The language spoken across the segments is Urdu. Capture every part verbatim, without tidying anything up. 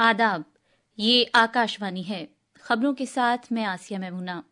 आदाब, ये आकाशवाणी है। खबरों के साथ मैं आसिया मैमूना।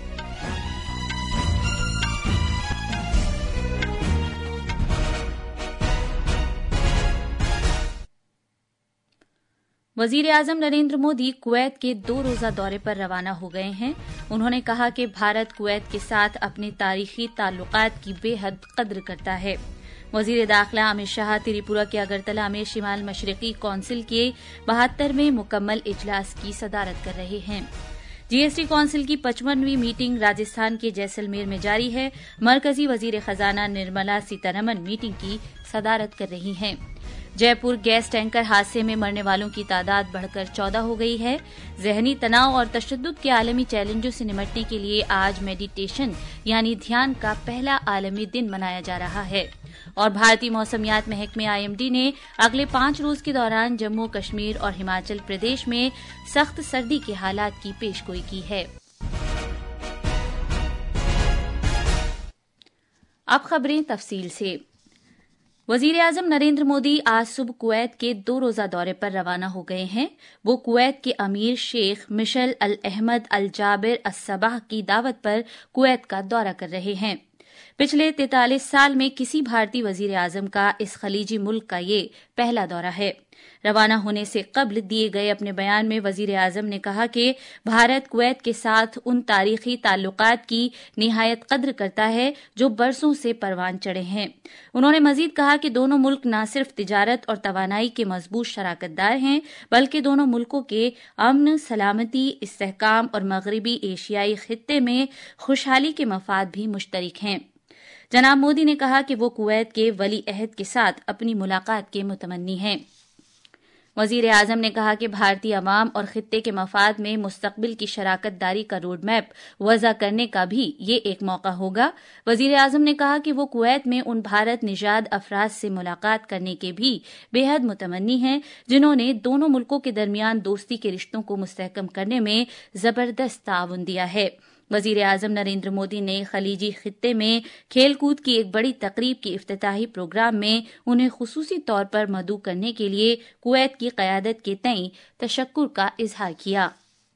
वजीर आजम नरेंद्र मोदी कुवैत के दो रोजा दौरे पर रवाना हो गए हैं। उन्होंने कहा कि भारत कुवैत के साथ अपने तारीखी ताल्लुकात की बेहद कद्र करता है। वजीर दाखिला अमित शाह त्रिपुरा के अगरतला में शिमाल मशरकी कौंसिल के बहत्तरवें मुकम्मल इजलास की सदारत कर रहे हैं। जीएसटी कौंसिल की पचपनवीं मीटिंग राजस्थान के जैसलमेर में जारी है। मरकजी वजीर खजाना निर्मला सीतारमण मीटिंग की सदारत कर रही हैं। जयपुर गैस टैंकर हादसे में मरने वालों की तादाद बढ़कर चौदह हो गई है। जहनी तनाव और तशद्दुद के आलमी चैलेंजों से निपटने के लिए आज मेडिटेशन यानी ध्यान का पहला आलमी दिन मनाया जा रहा है। और भारतीय मौसमियात महकमे आईएमडी ने अगले पांच रोज के दौरान जम्मू कश्मीर और हिमाचल प्रदेश में सख्त सर्दी के हालात की पेशगोई की है। अब खबरें तफसील से। वजीर आजम नरेंद्र मोदी आज सुबह कुवैत के दो रोजा दौरे पर रवाना हो गए हैं। वो कुवैत के अमीर शेख Mishal Al Ahmad Al Jaber as Sabah की दावत पर कुवैत का दौरा कर रहे हैं। पिछले तैंतालीस साल में किसी भारतीय वजीर आजम का इस खलीजी मुल्क का ये पहला दौरा है। रवाना होने से कबल दिए गए अपने बयान में वजीर आजम ने कहा कि भारत कुवैत के साथ उन तारीखी ताल्लुकात की निहायत कद्र करता है जो बरसों से परवान चढ़े हैं। उन्होंने मजीद कहा कि दोनों मुल्क न सिर्फ तिजारत और तवानाई के मजबूत शराकतदार हैं, बल्कि दोनों मुल्कों के अमन, सलामती, इस्तेहकाम और मगरबी एशियाई खित्ते में खुशहाली के मफाद भी मुश्तरक हैं। जनाब मोदी ने कहा कि वो कुवैत के वली अहद के साथ अपनी मुलाकात के मुतमन्नी हैं। वजीर आजम ने कहा कि भारतीय अवाम और खित्ते के मफाद में मुस्तकबिल की शराकत दारी का रोड मैप वज़ा करने का भी ये एक मौका होगा। वजीर आजम ने कहा कि वो कुवैत में उन भारत निजाद अफराद से मुलाकात करने के भी बेहद मुतमन्नी हैं जिन्होंने दोनों मुल्कों के दरमियान दोस्ती के रिश्तों को मुस्तहकम करने में जबरदस्त ताउन दिया है। वजीर आजम नरेंद्र मोदी ने खलीजी खित्ते में खेलकूद की एक बड़ी तकरीब के इफ्तिताही प्रोग्राम में उन्हें खुसूसी तौर पर मदऊ करने के लिए कुवैत की क़यादत के तईं तशक्कुर का इजहार किया।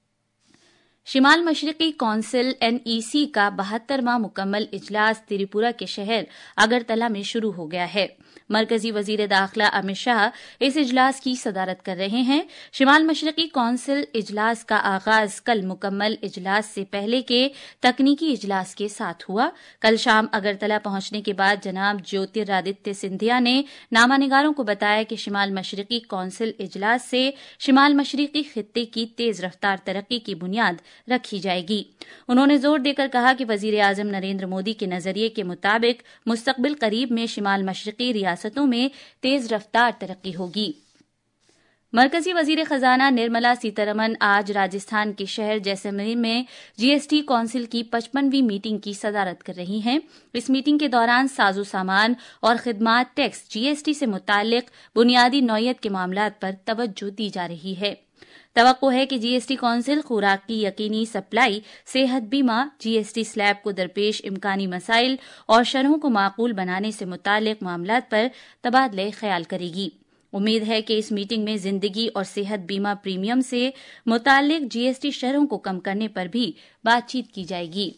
शिमाल मशरकी कौंसिल एनईसी का बहत्तरवां मुकम्मल इजलास त्रिपुरा के शहर अगरतला में शुरू हो गया है। मरकजी वजीर दाखिला अमित शाह इस इजलास की सदारत कर रहे हैं। शिमाल मशरकी कौंसिल इजलास का आगाज कल मुकम्मल इजलास से पहले के तकनीकी इजलास के साथ हुआ। कल शाम अगरतला पहुंचने के बाद जनाब ज्योतिरादित्य सिंधिया ने नामानिगारों को बताया कि शिमाल मशरकी कौंसिल इजलास से शिमाल मशरकी खित्ते की तेज रफ्तार तरक्की की बुनियाद रखी जाएगी। उन्होंने जोर देकर कहा कि वजीर आजम नरेंद्र मोदी के नजरिए के मुताबिक मुस्तकबिल करीब में शिमाल मशरकी रियासतों में तेज रफ्तार तरक्की होगी। मरकजी वजीर खजाना निर्मला सीतारमण आज राजस्थान के शहर जैसलमेर में जीएसटी कौंसिल की पचपनवीं मीटिंग की सदारत कर रही हैं। इस मीटिंग के दौरान साजो सामान और खिदमात टैक्स जीएसटी से मुताल्लिक बुनियादी नौयत के मामलात पर तवज्जो दी जा रही है। तवक्को है कि जीएसटी कौंसिल खुराक की यकीनी सप्लाई, सेहत बीमा, जीएसटी स्लैब को दरपेश इम्कानी मसाइल और शरहों को माकूल बनाने से मुताल्लिक मामलात पर तबादले ख्याल करेगी। उम्मीद है कि इस मीटिंग में जिंदगी और सेहत बीमा प्रीमियम से मुताल्लिक जीएसटी शरहों को कम करने पर भी बातचीत की जाएगी।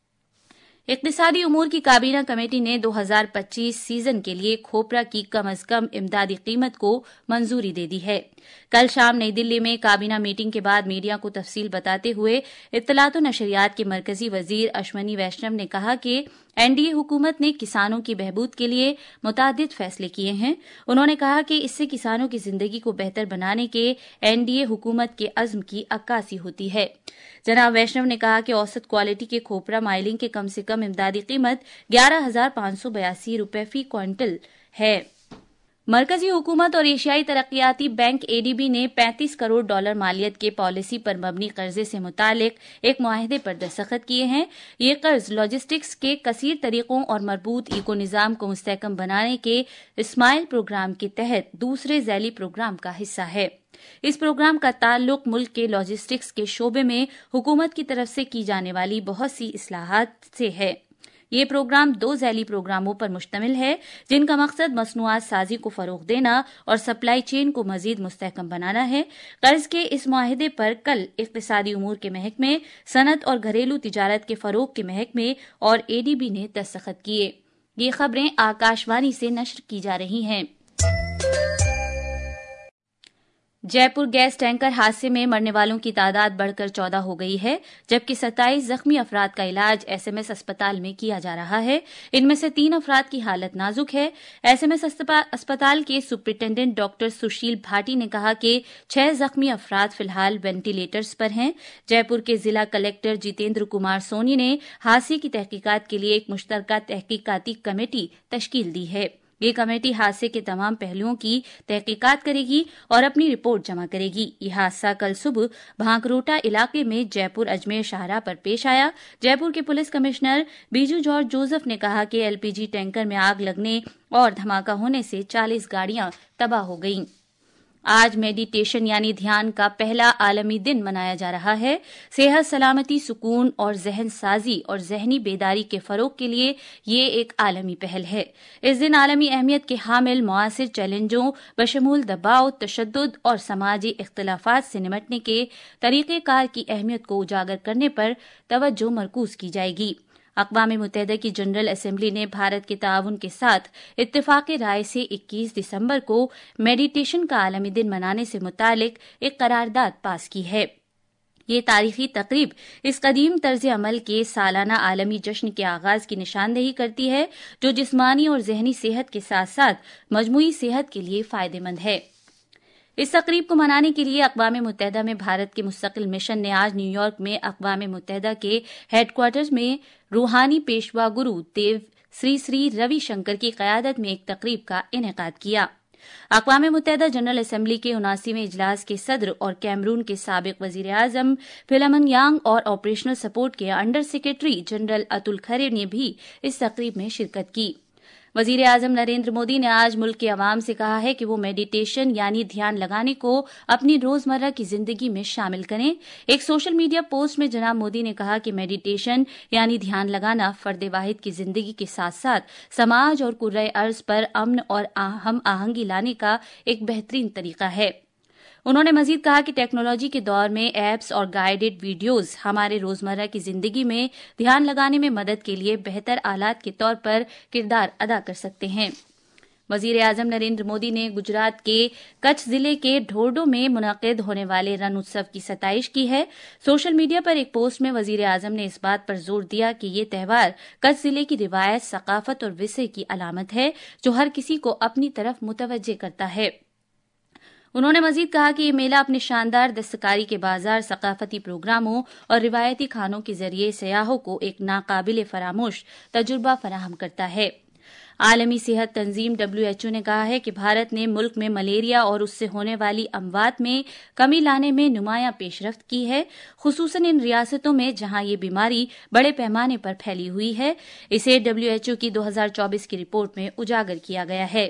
इक्तिसादी उमूर की काबीना कमेटी ने दो हज़ार पच्चीस सीजन के लिए खोपरा की कम अज कम इमदादी कीमत को मंजूरी दे दी है। कल शाम नई दिल्ली में काबीना मीटिंग के बाद मीडिया को तफसील बताते हुए इत्तलात व नशरियात के मरकजी वजीर अश्वनी वैष्णव ने कहा कि एनडीए हुकूमत ने किसानों की बहबूद के लिए मुतादिद फैसले किए हैं। उन्होंने कहा कि इससे किसानों की जिंदगी को बेहतर बनाने के एनडीए हुकूमत के अज़्म की अक्कासी होती है। जनाब वैष्णव ने कहा कि औसत क्वालिटी के खोपरा माइलिंग के कम से कम इमदादी कीमत ग्यारह हजार पांच सौ बयासी रूपये फी क्विंटल है। मरकजी हुकूमत और एशियाई तरक्याती बैंक एडीबी ने पैंतीस करोड़ डॉलर मालियत के पॉलिसी पर मबनी कर्जे से मुतालिक एक मुआहदे पर दस्तखत किए हैं। ये कर्ज लॉजिस्टिक्स के कसीर तरीकों और मरबूत इको निज़ाम को मुस्तहकम बनाने के इस्माइल प्रोग्राम के तहत दूसरे ज़ैली प्रोग्राम का हिस्सा है। इस प्रोग्राम का ताल्लुक मुल्क के लॉजिस्टिक्स के शोबे में हुकूमत की तरफ से की जाने वाली बहुत सी इस्लाहात से है। یہ پروگرام دو ذیلی پروگراموں پر مشتمل ہے جن کا مقصد مصنوعات سازی کو فروغ دینا اور سپلائی چین کو مزید مستحکم بنانا ہے۔ قرض کے اس معاہدے پر کل اقتصادی امور کے محکمے، صنعت اور گھریلو تجارت کے فروغ کے محکمے اور اے ڈی بی نے دستخط کیے۔ یہ خبریں آکاشوانی سے نشر کی جا رہی ہیں۔ جے پور گیس ٹینکر حادثے میں مرنے والوں کی تعداد بڑھ کر چودہ ہو گئی ہے، جبکہ ستائیس زخمی افراد کا علاج ایس ایم ایس اسپتال میں کیا جا رہا ہے۔ ان میں سے تین افراد کی حالت نازک ہے۔ ایس ایم ایس اسپتال کے سپرنٹینڈنٹ ڈاکٹر سشیل بھاٹی نے کہا کہ چھ زخمی افراد فی الحال وینٹیلیٹرز پر ہیں۔ جے پور کے ضلع کلیکٹر جتیندر کمار سونی نے حادثے کی تحقیقات کے لیے ایک مشترکہ تحقیقاتی کمیٹی تشکیل دی ہے۔ یہ کمیٹی حادثے کے تمام پہلوؤں کی تحقیقات کرے گی اور اپنی رپورٹ جمع کرے گی۔ یہ حادثہ کل صبح بھانکروٹا علاقے میں جے پور اجمیر شاہراہ پر پیش آیا۔ جے پور کے پولیس کمشنر بیجو جارج جوزف نے کہا کہ ایل پی جی ٹینکر میں آگ لگنے اور دھماکہ ہونے سے چالیس گاڑیاں تباہ ہو گئیں۔ آج میڈیٹیشن یعنی دھیان کا پہلا عالمی دن منایا جا رہا ہے۔ صحت، سلامتی، سکون اور ذہن سازی اور ذہنی بیداری کے فروغ کے لیے یہ ایک عالمی پہل ہے۔ اس دن عالمی اہمیت کے حامل معاصر چیلنجوں بشمول دباؤ، تشدد اور سماجی اختلافات سے نمٹنے کے طریقہ کار کی اہمیت کو اجاگر کرنے پر توجہ مرکوز کی جائے گی۔ اقوام متحدہ کی جنرل اسمبلی نے بھارت کے تعاون کے ساتھ اتفاق رائے سے اکیس دسمبر کو میڈیٹیشن کا عالمی دن منانے سے متعلق ایک قرارداد پاس کی ہے۔ یہ تاریخی تقریب اس قدیم طرز عمل کے سالانہ عالمی جشن کے آغاز کی نشاندہی کرتی ہے جو جسمانی اور ذہنی صحت کے ساتھ ساتھ مجموعی صحت کے لیے فائدہ مند ہے۔ اس تقریب کو منانے کے لیے اقوام متحدہ میں بھارت کے مستقل مشن نے آج نیو یارک میں اقوام متحدہ کے ہیڈ کوارٹرز میں روحانی پیشوا گرو دیو سری سری روی شنکر کی قیادت میں ایک تقریب کا انعقاد کیا۔ اقوام متحدہ جنرل اسمبلی کے اناسویں اجلاس کے صدر اور کیمرون کے سابق وزیر اعظم فلمن یانگ اور آپریشنل سپورٹ کے under secretary general Atul Khare نے بھی اس تقریب میں شرکت کی۔ وزیر اعظم نریندر مودی نے آج ملک کے عوام سے کہا ہے کہ وہ میڈیٹیشن یعنی دھیان لگانے کو اپنی روزمرہ کی زندگی میں شامل کریں۔ ایک سوشل میڈیا پوسٹ میں جناب مودی نے کہا کہ میڈیٹیشن یعنی دھیان لگانا فرد واحد کی زندگی کے ساتھ ساتھ سماج اور کرۂ ارض پر امن اور ہم آہنگی لانے کا ایک بہترین طریقہ ہے۔ انہوں نے مزید کہا کہ ٹیکنالوجی کے دور میں ایپس اور گائیڈڈ ویڈیوز ہمارے روزمرہ کی زندگی میں دھیان لگانے میں مدد کے لیے بہتر آلات کے طور پر کردار ادا کر سکتے ہیں۔ وزیر اعظم نریندر مودی نے گجرات کے کچھ ضلع کے ڈھورڈو میں منعقد ہونے والے رن اتسو کی ستائش کی ہے۔ سوشل میڈیا پر ایک پوسٹ میں وزیر اعظم نے اس بات پر زور دیا کہ یہ تہوار کچھ ضلع کی روایت، ثقافت اور ورثے کی علامت ہے جو ہر کسی کو اپنی طرف متوجہ کرتا ہے۔ انہوں نے مزید کہا کہ یہ میلہ اپنے شاندار دستکاری کے بازار، ثقافتی پروگراموں اور روایتی کھانوں کے ذریعے سیاحوں کو ایک ناقابل فراموش تجربہ فراہم کرتا ہے۔ عالمی صحت تنظیم ڈبلیو ایچ او نے کہا ہے کہ بھارت نے ملک میں ملیریا اور اس سے ہونے والی اموات میں کمی لانے میں نمایاں پیش رفت کی ہے، خصوصاً ان ریاستوں میں جہاں یہ بیماری بڑے پیمانے پر پھیلی ہوئی ہے۔ اسے ڈبلیو ایچ او کی دو ہزار چوبیس کی رپورٹ میں اجاگر کیا گیا ہے۔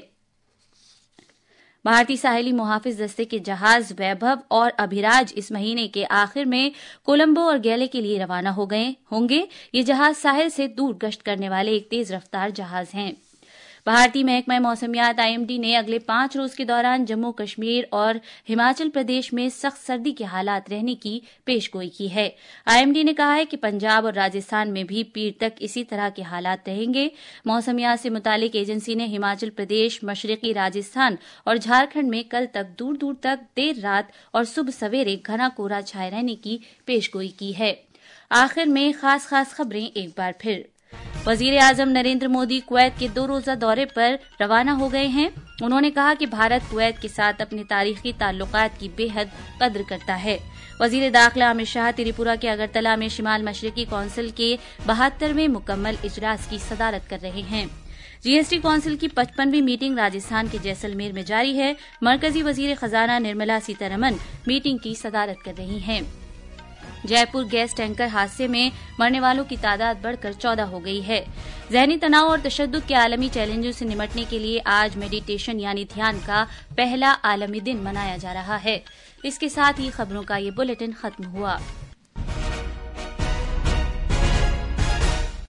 بھارتی ساحلی محافظ دستے کے جہاز ویبھو اور ابھیراج اس مہینے کے آخر میں کولمبو اور گیلے کے لیے روانہ ہو گئے ہوں گے۔ یہ جہاز ساحل سے دور گشت کرنے والے ایک تیز رفتار جہاز ہیں۔ بھارتی محکمہ موسمیات آئی ایم ڈی نے اگلے پانچ روز کے دوران جموں کشمیر اور ہماچل پردیش میں سخت سردی کے حالات رہنے کی پیش گوئی کی ہے۔ آئی ایم ڈی نے کہا ہے کہ پنجاب اور راجستھان میں بھی پیر تک اسی طرح کے حالات رہیں گے۔ موسمیات سے متعلق ایجنسی نے ہماچل پردیش، مشرقی راجستھان اور جھارکھنڈ میں کل تک دور دور تک دیر رات اور صبح سویرے گھنا کورا چھائے رہنے کی پیش گوئی کی ہے۔ آخر میں خاص خاص خبریں ایک بار پھر۔ وزیر اعظم نریندر مودی کویت کے دو روزہ دورے پر روانہ ہو گئے ہیں۔ انہوں نے کہا کہ بھارت کویت کے ساتھ اپنے تاریخی تعلقات کی بے حد قدر کرتا ہے۔ وزیر داخلہ امت شاہ تریپورہ کے اگرتلہ میں شمال مشرقی کونسل کے بہترویں مکمل اجلاس کی صدارت کر رہے ہیں۔ جی ایس ٹی کونسل کی پچپنویں میٹنگ راجستھان کے جیسلمیر میں جاری ہے۔ مرکزی وزیر خزانہ نرملا سیتارمن میٹنگ کی صدارت کر رہی ہیں۔ جے پور گیس ٹینکر حادثے میں مرنے والوں کی تعداد بڑھ کر چودہ ہو گئی ہے۔ ذہنی تناؤ اور تشدد کے عالمی چیلنجوں سے نمٹنے کے لیے آج میڈیٹیشن یعنی دھیان کا پہلا عالمی دن منایا جا رہا ہے۔ اس کے ساتھ ہی خبروں کا یہ بلیٹن ختم ہوا۔